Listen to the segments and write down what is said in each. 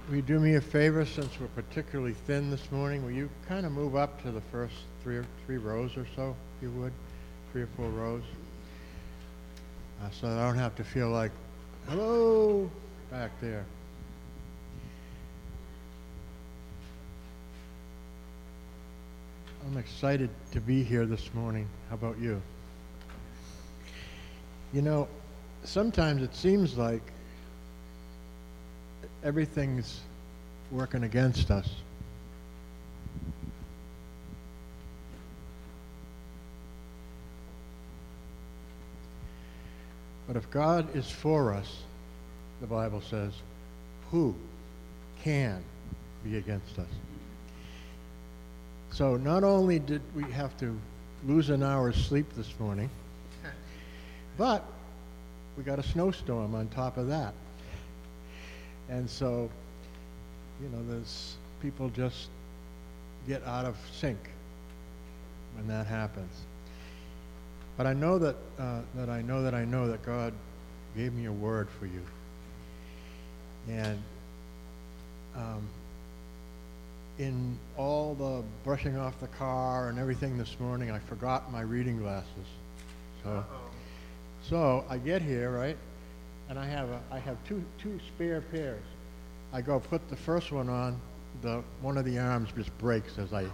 will you do me a favor since we're particularly thin this morning? Will you kind of move up to the first three rows or so, if you would? 3 or 4 rows. So that I don't have to feel like, hello, back there. I'm excited to be here this morning. How about you? You know, sometimes it seems like everything's working against us. But if God is for us, the Bible says, who can be against us? So not only did we have to lose an hour's sleep this morning, but we got a snowstorm on top of that. And so, you know, there's people just get out of sync when that happens. But I know that I know that God gave me a word for you. And in all the brushing off the car and everything this morning, I forgot my reading glasses. So I get here, right, and I have two spare pairs. I go put the first one on, one of the arms just breaks as I.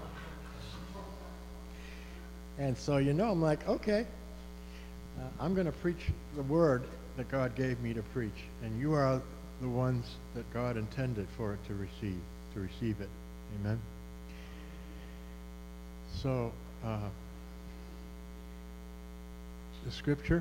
And so, you know, I'm like, okay, I'm going to preach the word that God gave me to preach, and you are the ones that God intended for it to receive it. Amen. So, the scripture,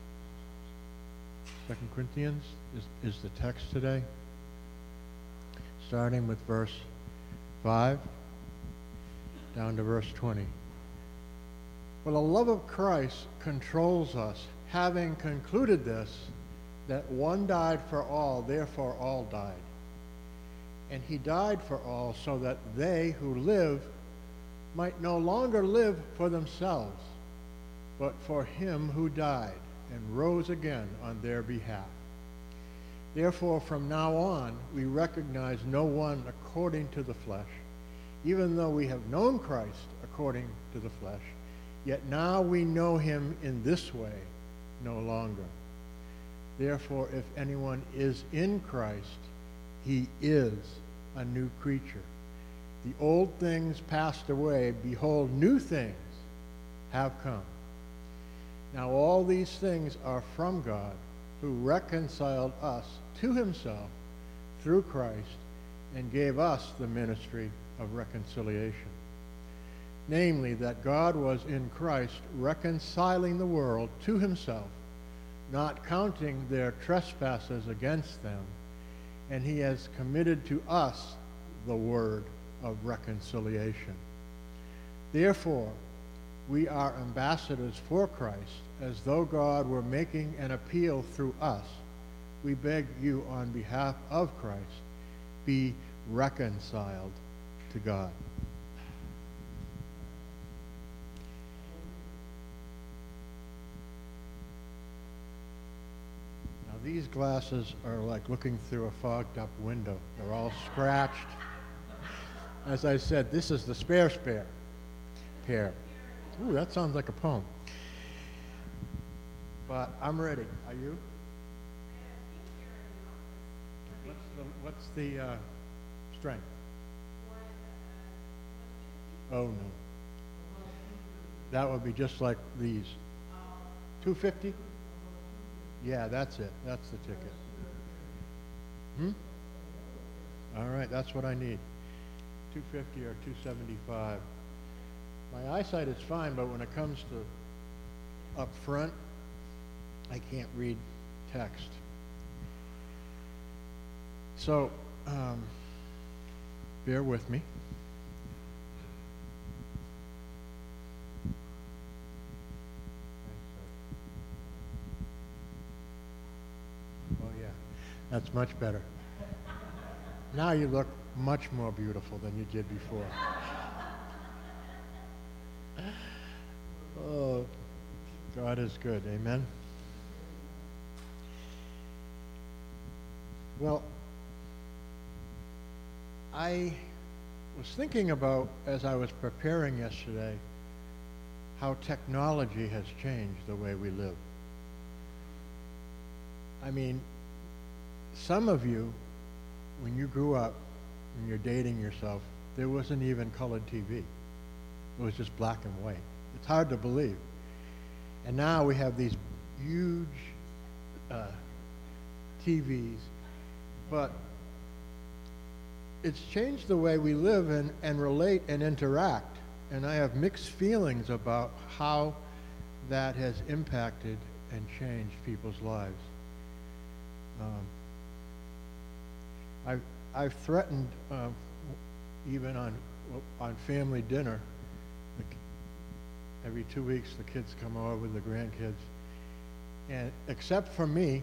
2 Corinthians, is the text today, starting with verse 5 down to verse 20. For the love of Christ controls us, having concluded this, that one died for all, therefore all died. And he died for all, so that they who live might no longer live for themselves, but for him who died and rose again on their behalf. Therefore, from now on, we recognize no one according to the flesh. Even though we have known Christ according to the flesh, yet now we know him in this way no longer. Therefore, if anyone is in Christ, he is a new creature. The old things passed away. Behold, new things have come. Now all these things are from God, who reconciled us to himself through Christ and gave us the ministry of reconciliation. Namely, that God was in Christ reconciling the world to himself, not counting their trespasses against them, and he has committed to us the word of reconciliation. Therefore, we are ambassadors for Christ, as though God were making an appeal through us. We beg you on behalf of Christ, be reconciled to God. These glasses are like looking through a fogged up window. They're all scratched. As I said, this is the spare pair. Ooh, that sounds like a poem. But I'm ready. Are you? What's the strength? Oh, no. That would be just like these. 250? Yeah, that's it. That's the ticket. All right, that's what I need. 250 or 275. My eyesight is fine, but when it comes to up front, I can't read text. So, bear with me. That's much better. Now you look much more beautiful than you did before. Oh, God is good. Amen. Well, I was thinking about, as I was preparing yesterday, how technology has changed the way we live. I mean, some of you, when you grew up, when you're dating yourself, there wasn't even colored TV. It was just black and white. It's hard to believe. And now we have these huge TVs, but it's changed the way we live and relate and interact. And I have mixed feelings about how that has impacted and changed people's lives. I've threatened, even on family dinner, every 2 weeks the kids come over with the grandkids, and except for me,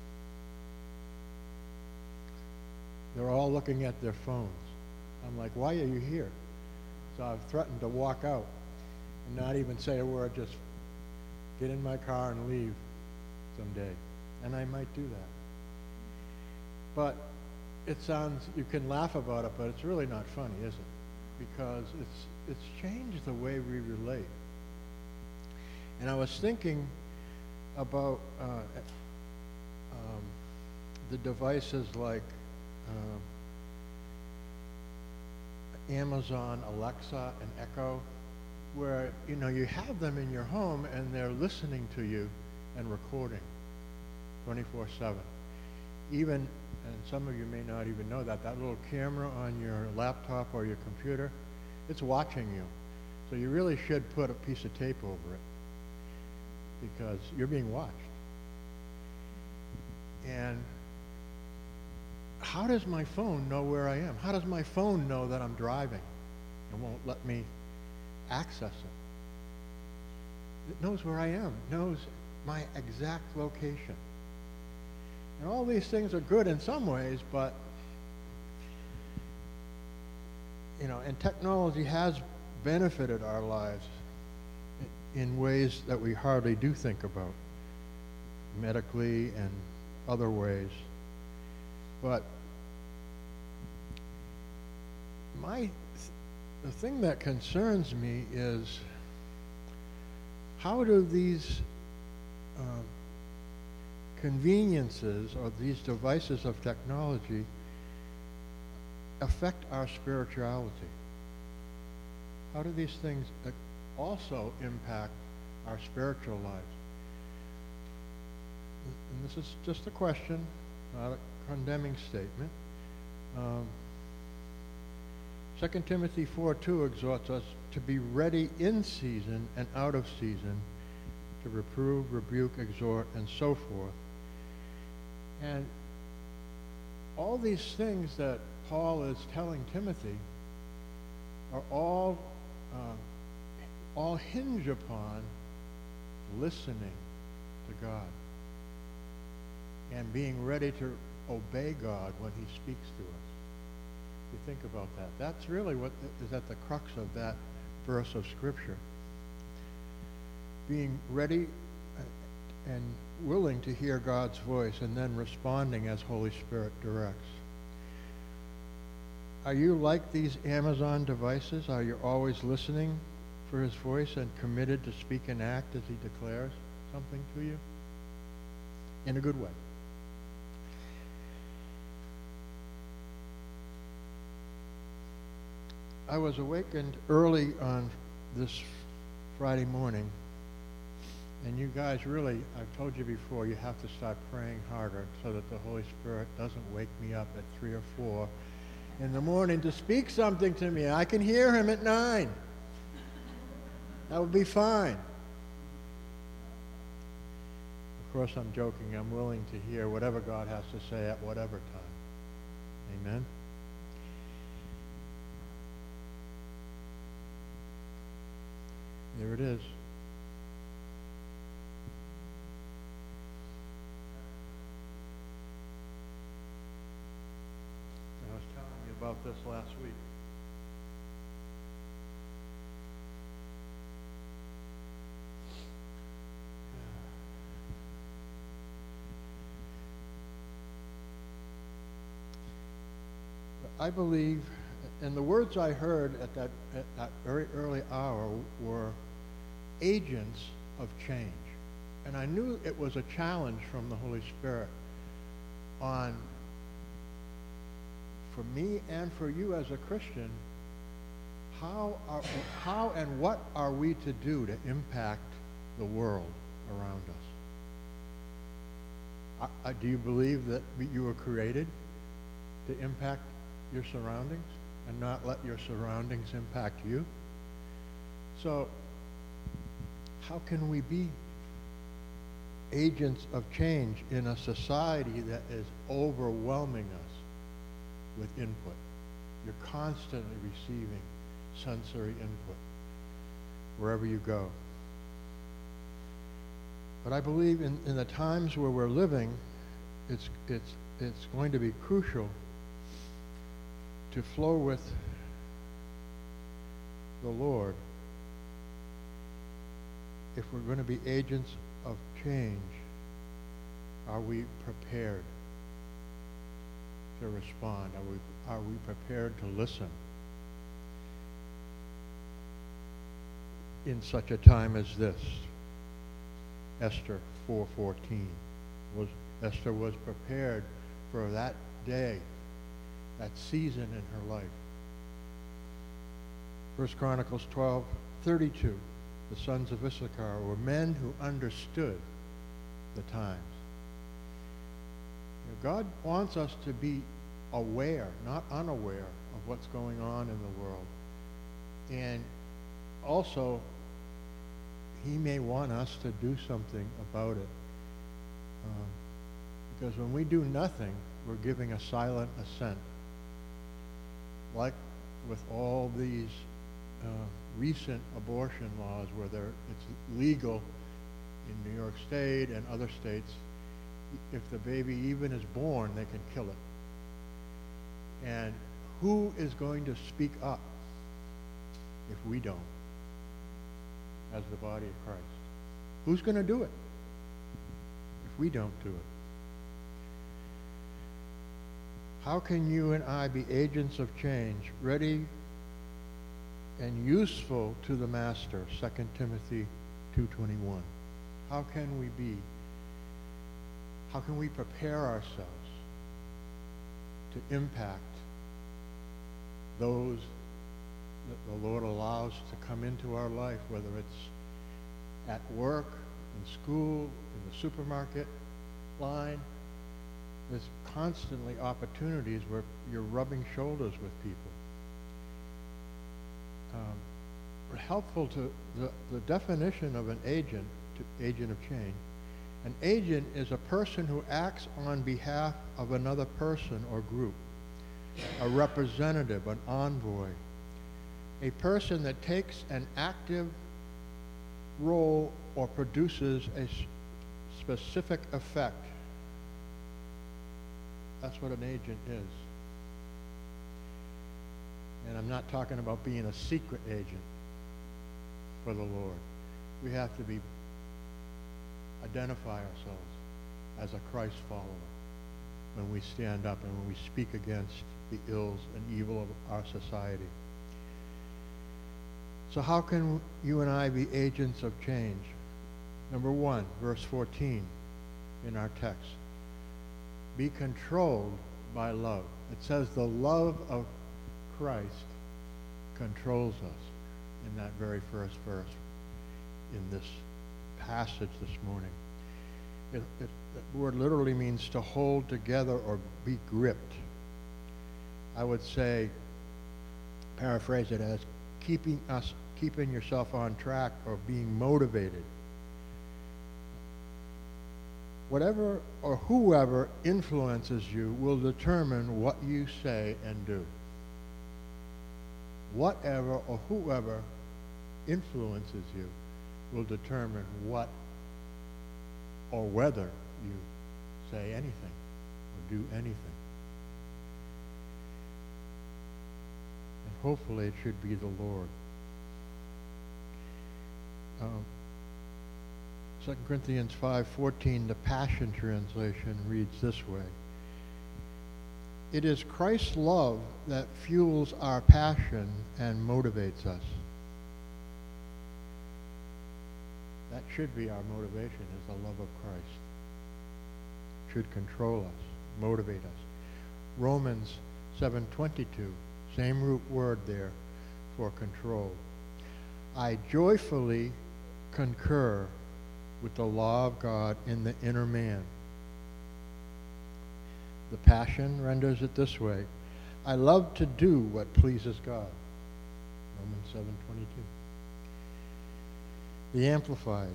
they're all looking at their phones. I'm like, why are you here? So I've threatened to walk out and not even say a word, just get in my car and leave someday. And I might do that. But it sounds, you can laugh about it, but it's really not funny, is it? Because it's changed the way we relate. And I was thinking about the devices like Amazon, Alexa, and Echo, where you have them in your home and they're listening to you and recording 24/7. Even, and some of you may not even know that little camera on your laptop or your computer, it's watching you. So you really should put a piece of tape over it because you're being watched. And how does my phone know where I am? How does my phone know that I'm driving and won't let me access it? It knows where I am, knows my exact location. And all these things are good in some ways, but, and technology has benefited our lives in ways that we hardly do think about, medically and other ways. But the thing that concerns me is, how do these conveniences or these devices of technology affect our spirituality? How do these things also impact our spiritual lives? And this is just a question, not a condemning statement. 2 Timothy 4:2 exhorts us to be ready in season and out of season, to reprove, rebuke, exhort, and so forth. And all these things that Paul is telling Timothy are all hinge upon listening to God and being ready to obey God when he speaks to us. You think about that. That's really what is at the crux of that verse of Scripture. Being ready and willing to hear God's voice and then responding as Holy Spirit directs. Are you like these Amazon devices? Are you always listening for his voice and committed to speak and act as he declares something to you? In a good way. I was awakened early on this Friday morning, and you guys really, I've told you before, you have to start praying harder so that the Holy Spirit doesn't wake me up at 3 or 4 in the morning to speak something to me. I can hear him at 9. That would be fine. Of course, I'm joking. I'm willing to hear whatever God has to say at whatever time. Amen? There it is. I was telling you about this last week. I believe And the words I heard at that very early hour were agents of change. And I knew it was a challenge from the Holy Spirit on, for me and for you as a Christian, how and what are we to do to impact the world around us? Do you believe that you were created to impact your surroundings and not let your surroundings impact you? So how can we be agents of change in a society that is overwhelming us with input? You're constantly receiving sensory input wherever you go. But I believe in the times where we're living, it's going to be crucial to flow with the Lord if we're going to be agents of change. Are we prepared to respond? Are we prepared to listen in such a time as this? Esther 4:14. Esther was prepared for that day, that season in her life. 1 Chronicles 12:32. The sons of Issachar were men who understood the times. God wants us to be aware, not unaware, of what's going on in the world. And also, he may want us to do something about it. Because when we do nothing, we're giving a silent assent. Like with all these recent abortion laws where it's legal in New York State and other states, if the baby even is born, they can kill it. And who is going to speak up if we don't, as the body of Christ? Who's going to do it if we don't do it? How can you and I be agents of change, ready and useful to the Master? 2 Timothy 2:21. How can we prepare ourselves to impact those that the Lord allows to come into our life, whether it's at work, in school, in the supermarket line? There's constantly opportunities where you're rubbing shoulders with people. Helpful to the definition of an agent of change. An agent is a person who acts on behalf of another person or group, a representative, an envoy, a person that takes an active role or produces a specific effect. That's what an agent is. And I'm not talking about being a secret agent for the Lord. We have to identify ourselves as a Christ follower when we stand up and when we speak against the ills and evil of our society. So how can you and I be agents of change? Number 1, verse 14 in our text. Be controlled by love. It says the love of Christ controls us in that very first verse in this passage this morning. The word literally means to hold together or be gripped. I would say, paraphrase it as keeping yourself on track or being motivated. Whatever or whoever influences you will determine what you say and do. Whatever or whoever influences you will determine what or whether you say anything or do anything. And hopefully it should be the Lord. 2 Corinthians 5:14, the Passion Translation reads this way. It is Christ's love that fuels our passion and motivates us. That should be our motivation, is the love of Christ. It should control us, motivate us. Romans 7:22, same root word there for control. I joyfully concur with the law of God in the inner man. The Passion renders it this way: I love to do what pleases God. Romans 7:22. The Amplified: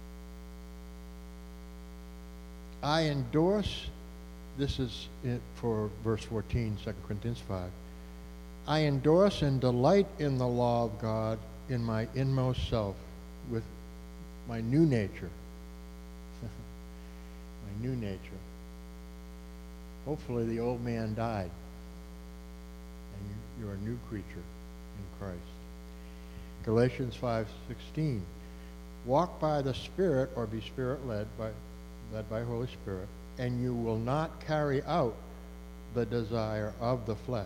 I endorse, this is it for verse 14, 2 Corinthians 5. I endorse and delight in the law of God in my inmost self with my new nature. My new nature. Hopefully the old man died and you're a new creature in Christ. Galatians 5:16. Walk by the Spirit, or be Spirit-led, led by Holy Spirit, and you will not carry out the desire of the flesh.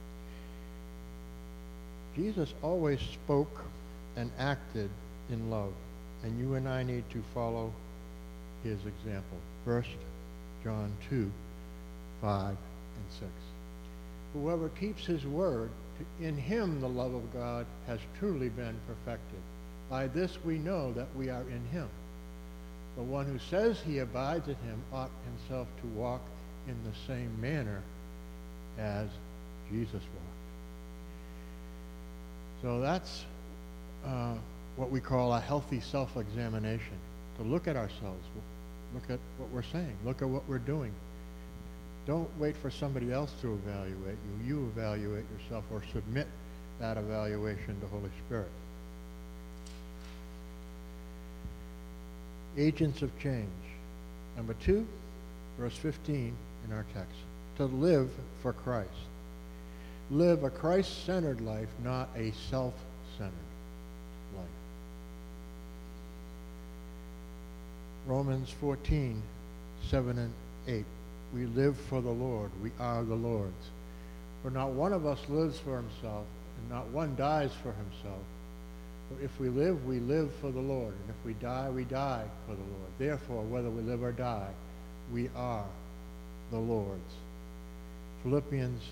Jesus always spoke and acted in love, and you and I need to follow his example. 1 John 2:5 and 6. Whoever keeps his word, in him the love of God has truly been perfected. By this we know that we are in him. The one who says he abides in him ought himself to walk in the same manner as Jesus walked. So that's what we call a healthy self-examination. To look at ourselves, look at what we're saying, look at what we're doing. Don't wait for somebody else to evaluate you. You evaluate yourself, or submit that evaluation to Holy Spirit. Agents of change. Number 2, verse 15 in our text. To live for Christ. Live a Christ-centered life, not a self-centered life. Romans 14:7 and 8. We live for the Lord. We are the Lord's. For not one of us lives for himself, and not one dies for himself. For if we live for the Lord. And if we die, we die for the Lord. Therefore, whether we live or die, we are the Lord's. Philippians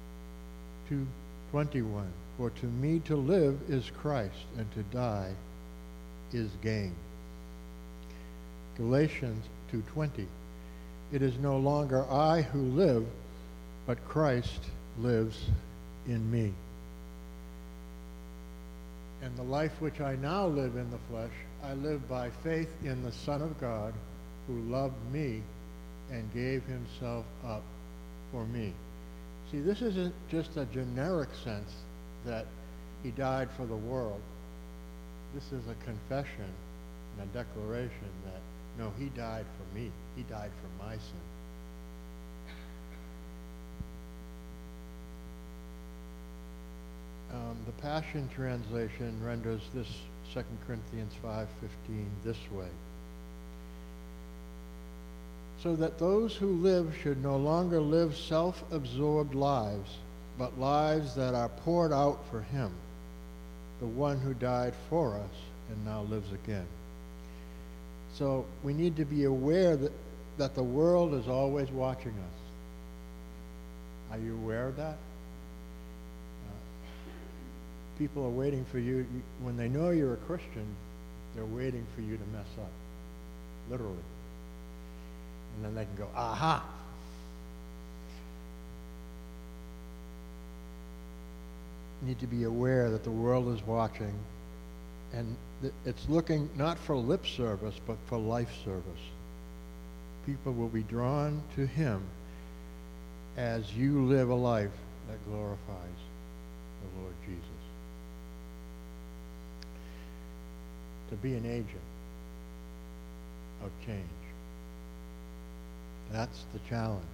2:21. For to me to live is Christ, and to die is gain. Galatians 2:20. It is no longer I who live, but Christ lives in me. And the life which I now live in the flesh, I live by faith in the Son of God, who loved me and gave himself up for me. See, this isn't just a generic sense that he died for the world. This is a confession and a declaration that, no, he died for me. He died for my sin. The Passion Translation renders this 2 Corinthians 5:15 this way. So that those who live should no longer live self-absorbed lives, but lives that are poured out for him, the one who died for us and now lives again. So we need to be aware that the world is always watching us. Are you aware of that? People are waiting for you. When they know you're a Christian, they're waiting for you to mess up, literally. And then they can go, aha! You need to be aware that the world is watching, and it's looking not for lip service, but for life service. People will be drawn to him as you live a life that glorifies the Lord Jesus. To be an agent of change. That's the challenge.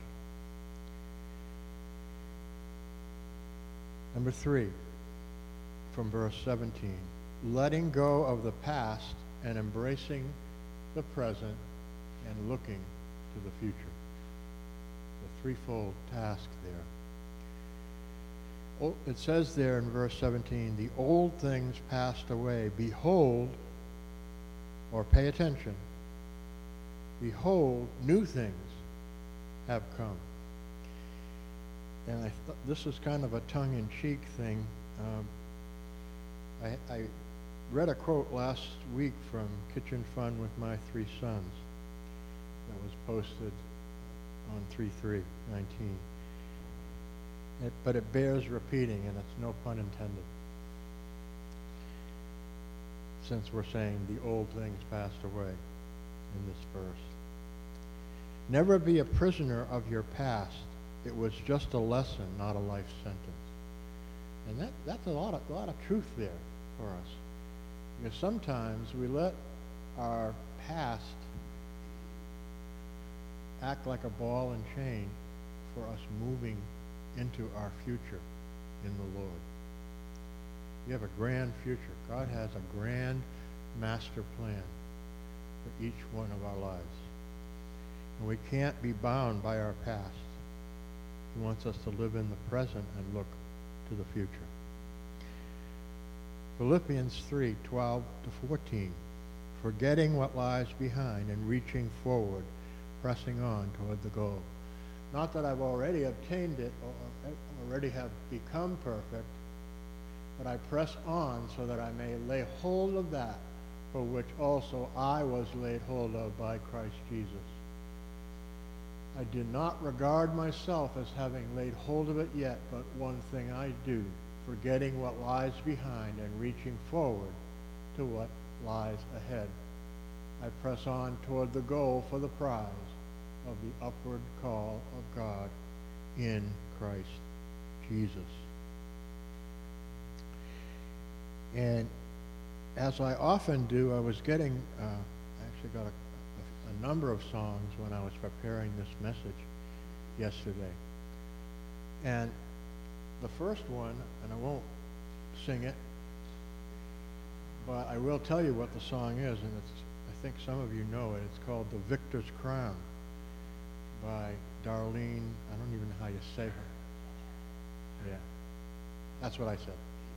Number 3, from verse 17. Letting go of the past and embracing the present and looking to the future. The threefold task there. Oh, it says there in verse 17, the old things passed away. Behold, or pay attention, behold, new things have come. And this is kind of a tongue-in-cheek thing. I read a quote last week from Kitchen Fun with My Three Sons that was posted on 3/3/19. But it bears repeating, and it's no pun intended, since we're saying the old things passed away in this verse. Never be a prisoner of your past. It was just a lesson, not a life sentence. And that's a lot of truth there for us. Because sometimes we let our past act like a ball and chain for us moving into our future in the Lord. We have a grand future. God has a grand master plan for each one of our lives. And we can't be bound by our past. He wants us to live in the present and look to the future. Philippians 3:12-14. Forgetting what lies behind and reaching forward, pressing on toward the goal. Not that I've already obtained it or already have become perfect, but I press on so that I may lay hold of that for which also I was laid hold of by Christ Jesus. I do not regard myself as having laid hold of it yet, but one thing I do, forgetting what lies behind and reaching forward to what lies ahead. I press on toward the goal for the prize of the upward call of God in Christ Jesus. And as I often do, I was getting, I actually got a number of songs when I was preparing this message yesterday. And the first one, and I won't sing it, but I will tell you what the song is, and I think some of you know it. It's called The Victor's Crown by Darlene, I don't even know how you say her. Yeah, that's what I said.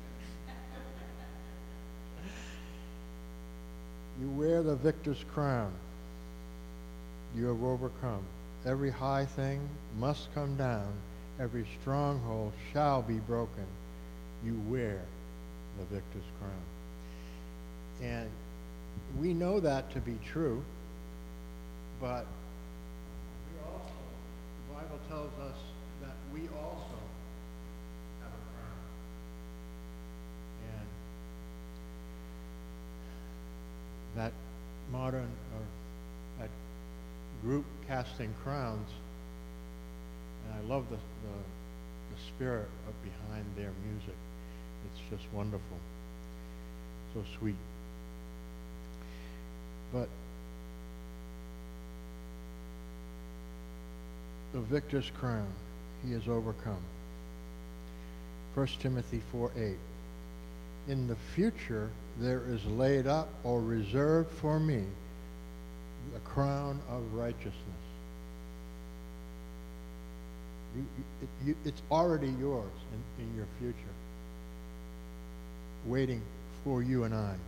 You wear the victor's crown. You have overcome. Every high thing must come down. Every stronghold shall be broken. You wear the victor's crown. And we know that to be true, but the Bible tells us that we also have a crown. And that modern, or that group Casting Crowns, and I love the spirit behind their music. It's just wonderful. So sweet. But the victor's crown, he has overcome. 1 Timothy 4:8. In the future there is laid up or reserved for me the crown of righteousness. It's already yours in your future, waiting for you and I.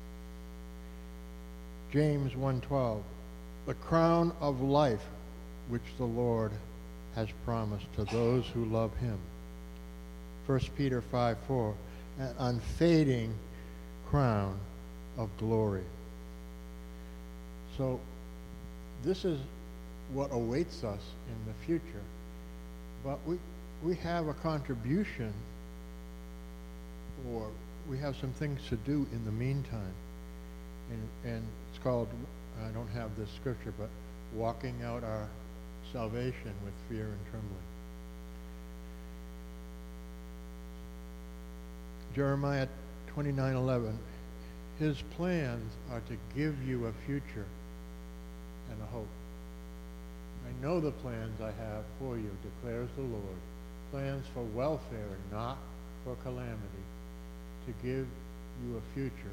James 1:12, the crown of life which the Lord has promised to those who love him. 1 Peter 5:4, an unfading crown of glory. So this is what awaits us in the future. But we have a contribution, or we have some things to do in the meantime. And it's called, I don't have this scripture, but walking out our salvation with fear and trembling. Jeremiah 29:11, his plans are to give you a future and a hope. I know the plans I have for you, declares the Lord, plans for welfare and not for calamity, to give you a future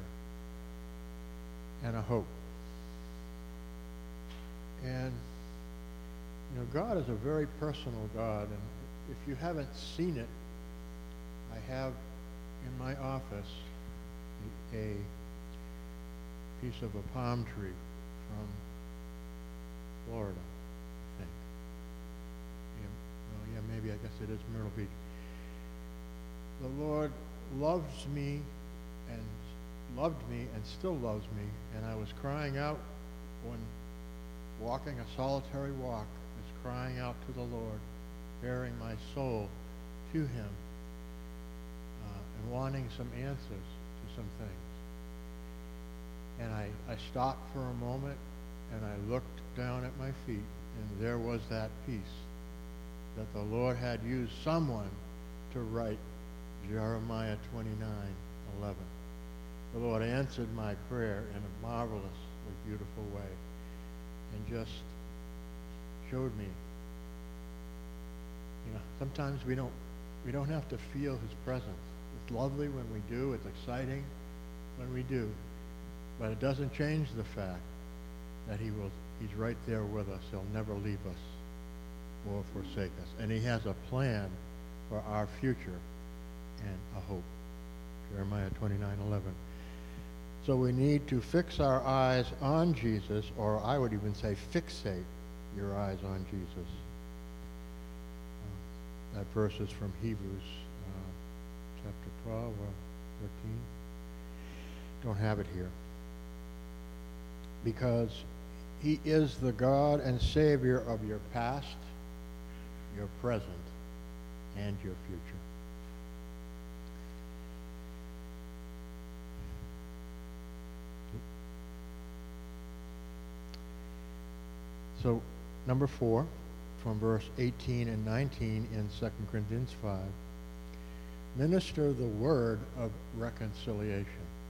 and a hope. And You know, God is a very personal God, and if you haven't seen it, I have in my office a piece of a palm tree from Florida, I think. Maybe I guess it is Myrtle Beach. The Lord loves me and loved me and still loves me, and I was crying out when walking a solitary walk, was crying out to the Lord, bearing my soul to him, and wanting some answers to some things. And I stopped for a moment, and I looked down at my feet, and there was that peace that the Lord had used someone to write Jeremiah 29:11. The Lord answered my prayer in a marvelously beautiful way and just showed me. You know, sometimes we don't have to feel his presence. It's lovely when we do, it's exciting when we do, but it doesn't change the fact that he's right there with us. He'll never leave us or forsake us. And he has a plan for our future and a hope. Jeremiah 29:11. So we need to fix our eyes on Jesus, or I would even say fixate your eyes on Jesus. That verse is from Hebrews chapter 12 or 13. Don't have it here. Because he is the God and Savior of your past, your present, and your future. So, number 4, from verse 18 and 19 in 2 Corinthians 5, minister the word of reconciliation.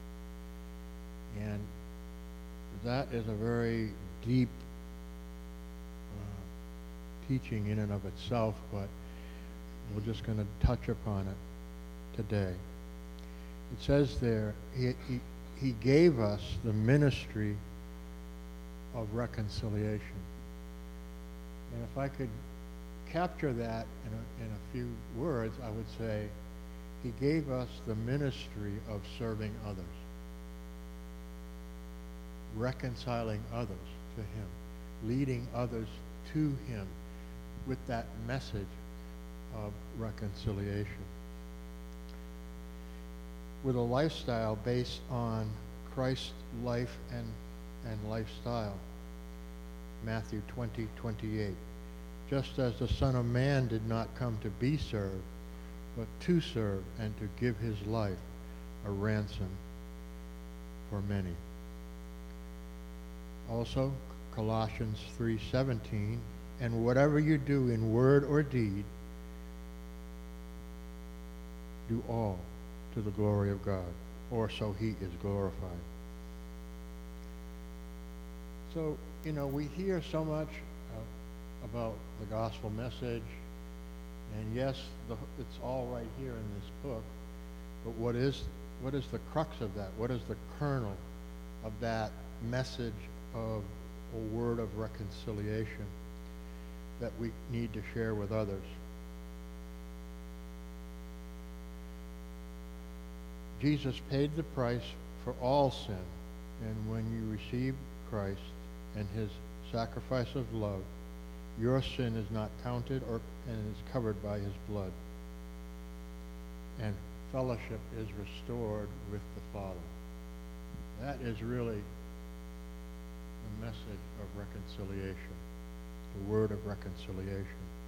And that is a very deep teaching in and of itself, but we're just going to touch upon it today. It says there, he gave us the ministry of reconciliation. And if I could capture that in a few words, I would say he gave us the ministry of serving others, reconciling others to him, leading others to him with that message of reconciliation. With a lifestyle based on Christ's life and lifestyle. Matthew 20:28. Just as the Son of Man did not come to be served, but to serve and to give his life a ransom for many. Also, Colossians 3:17, and whatever you do in word or deed, do all to the glory of God, or so he is glorified. So, you know, we hear so much about the gospel message, and yes, it's all right here in this book, but what is the crux of that? What is the kernel of that message of a word of reconciliation that we need to share with others? Jesus paid the price for all sin, and when you receive Christ and his sacrifice of love, your sin is not counted and is covered by his blood. And fellowship is restored with the Father. That is really the message of reconciliation, the word of reconciliation.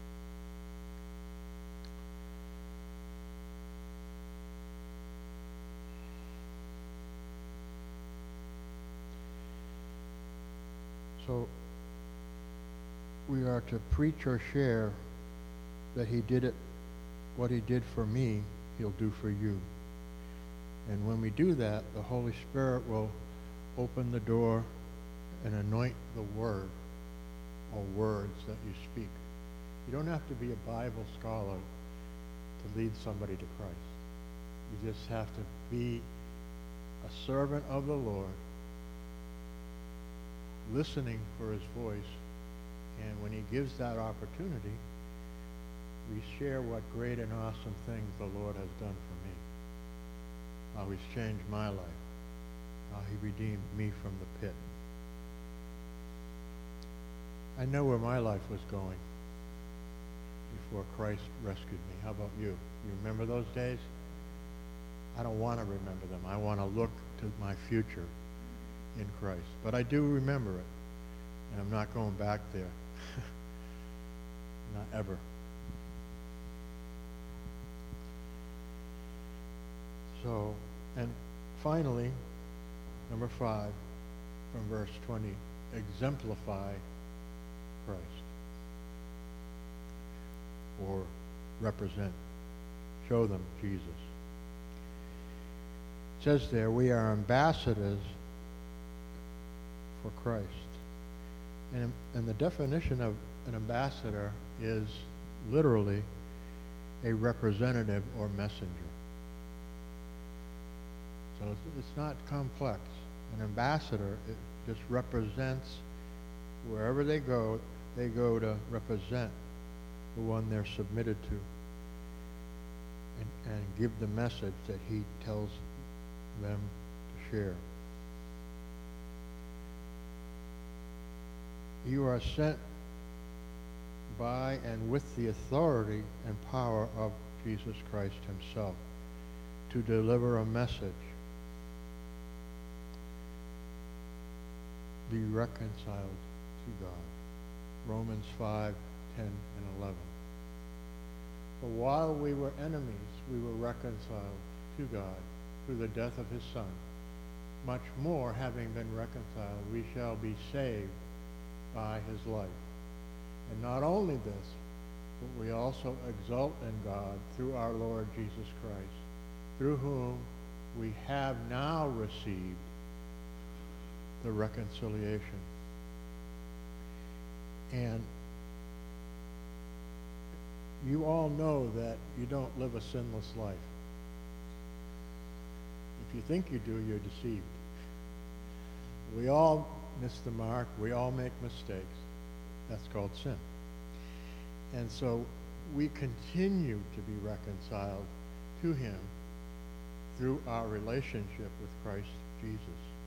So we are to preach or share that he did it, what he did for me, he'll do for you. And when we do that, the Holy Spirit will open the door and anoint the word or words that you speak. You don't have to be a Bible scholar to lead somebody to Christ. You just have to be a servant of the Lord, listening for his voice And when he gives that opportunity, we share what great and awesome things the Lord has done for me. How he's changed my life. How he redeemed me from the pit. I know where my life was going before Christ rescued me. How about you? You remember those days? I don't want to remember them. I want to look to my future in Christ. But I do remember it. And I'm not going back there. Not ever. So, and finally, number 5, from verse 20, exemplify Christ. Or represent, show them Jesus. It says there, we are ambassadors for Christ. And the definition of an ambassador is literally a representative or messenger. So it's not complex. An ambassador, it just represents wherever they go to represent the one they're submitted to and give the message that he tells them to share. You are sent by and with the authority and power of Jesus Christ himself to deliver a message. Be reconciled to God. Romans 5, 10, and 11. For while we were enemies, we were reconciled to God through the death of his Son. Much more, having been reconciled, we shall be saved by his life. And not only this, but we also exult in God through our Lord Jesus Christ, through whom we have now received the reconciliation. And you all know that you don't live a sinless life. If you think you do, you're deceived. We all miss the mark. We all make mistakes. That's called sin. And so we continue to be reconciled to him through our relationship with Christ Jesus.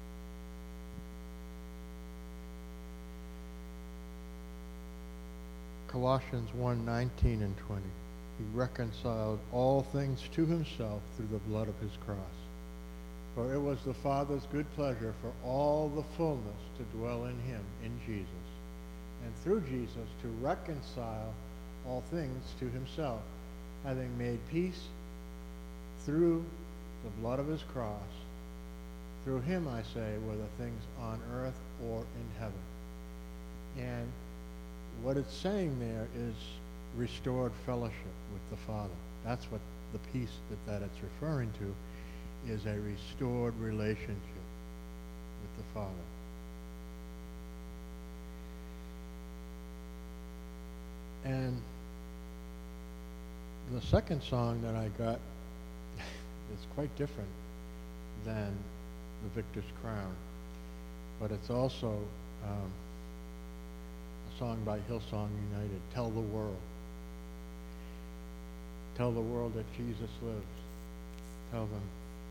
Colossians 1:19 and 20. He reconciled all things to himself through the blood of his cross. For it was the Father's good pleasure for all the fullness to dwell in him, in Jesus, and through Jesus to reconcile all things to himself, having made peace through the blood of his cross. Through him, I say, whether things on earth or in heaven. And what it's saying there is restored fellowship with the Father. That's what the peace that it's referring to is, a restored relationship with the Father. And the second song that I got is quite different than the Victor's Crown, but it's also a song by Hillsong United, Tell the World. Tell the world that Jesus lives. Tell them.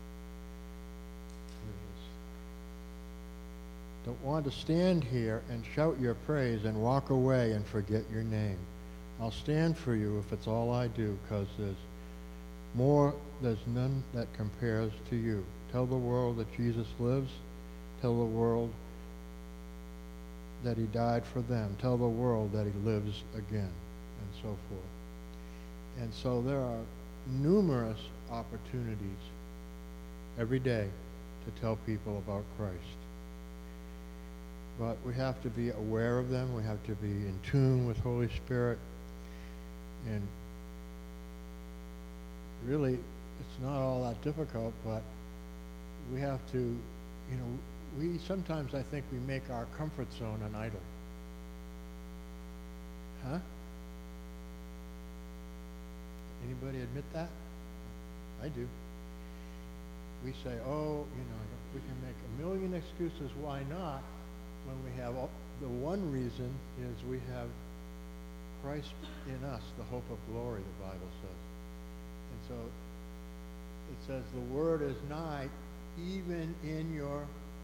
Here it is. Don't want to stand here and shout your praise and walk away and forget your name. I'll stand for you if it's all I do, because there's none that compares to you. Tell the world that Jesus lives. Tell the world that he died for them. Tell the world that he lives again, and so forth. And so there are numerous opportunities every day to tell people about Christ. But we have to be aware of them. We have to be in tune with Holy Spirit. And really, it's not all that difficult, but we have to, we sometimes, I think, we make our comfort zone an idol. Huh? Anybody admit that? I do. We say, we can make a million excuses why not, when we have the one reason is we have Christ in us, the hope of glory, the Bible says. And so it says the word is nigh, even in your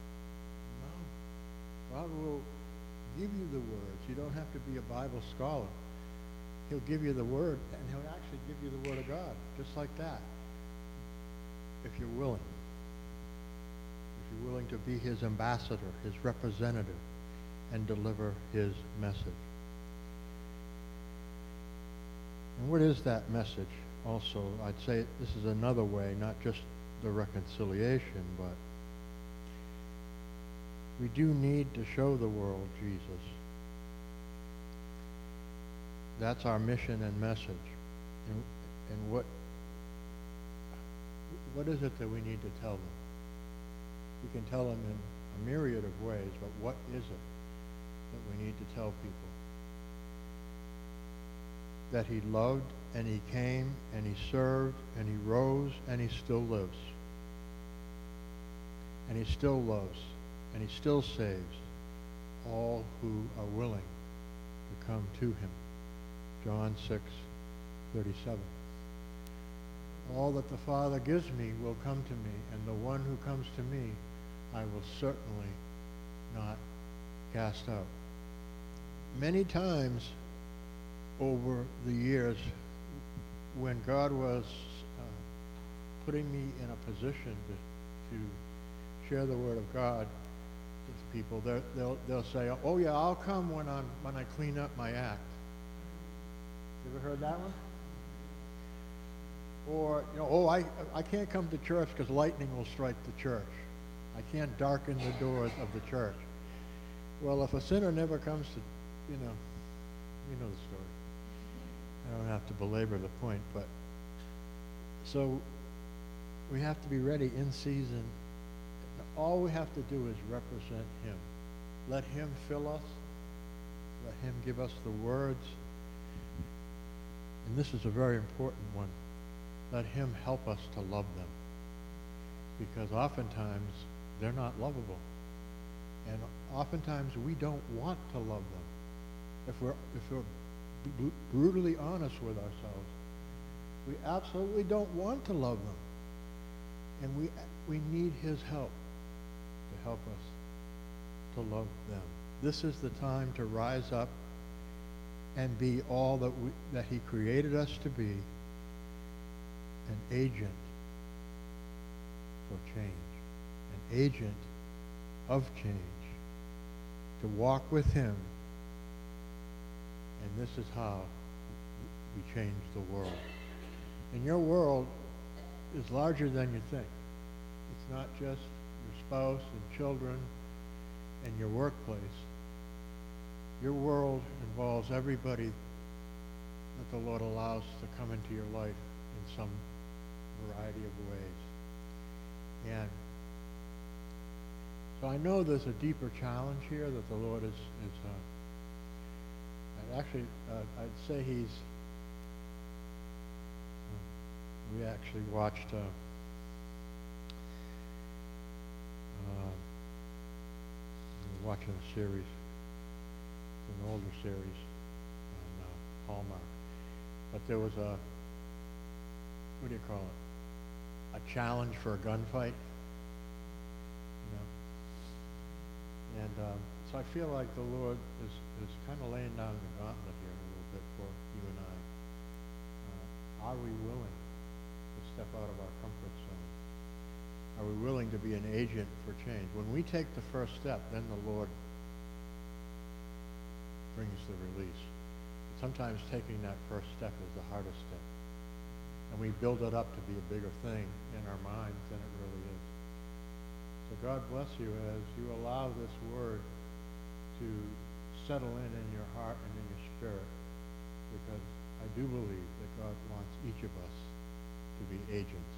mouth. God will give you the words. You don't have to be a Bible scholar. He'll give you the word, and he'll actually give you the word of God, just like that, if you're willing. If you're willing to be his ambassador, his representative, and deliver his message. And what is that message? Also, I'd say this is another way, not just the reconciliation, but we do need to show the world Jesus. That's our mission and message. And what is it that we need to tell them? We can tell them in a myriad of ways, but what is it that we need to tell people? That he loved, and he came, and he served, and he rose, and he still lives. And he still loves, and he still saves all who are willing to come to him. John 6:37. All that the Father gives me will come to me, and the one who comes to me I will certainly not cast out. Many times over the years, when God was putting me in a position to share the Word of God with people, they'll say, "Oh yeah, I'll come when I clean up my act." You ever heard that one? Or, I can't come to church because lightning will strike the church. I can't darken the doors of the church. Well, if a sinner never comes to, you know the story. I don't have to belabor the point, but so we have to be ready in season. All we have to do is represent him. Let him fill us. Let him give us the words. And this is a very important one. Let him help us to love them. Because oftentimes they're not lovable. And oftentimes we don't want to love them. If we're brutally honest with ourselves, we absolutely don't want to love them. And we need his help to help us to love them. This is the time to rise up and be all that he created us to be, an agent for change, an agent of change, to walk with him. And this is how we change the world. And your world is larger than you think. It's not just your spouse and children and your workplace. Your world involves everybody that the Lord allows to come into your life in some variety of ways. And so I know there's a deeper challenge here that the Lord is I'd say we actually watched watching a series, an older series on Hallmark, but there was a challenge for a gunfight, and so I feel like the Lord is kind of laying down the gauntlet here a little bit for you and I. Are we willing to step out of our comfort zone? Are we willing to be an agent for change? When we take the first step, then the Lord brings the release. Sometimes taking that first step is the hardest step. And we build it up to be a bigger thing in our minds than it really is. So God bless you as you allow this word to settle in your heart and in your spirit, because I do believe that God wants each of us to be agents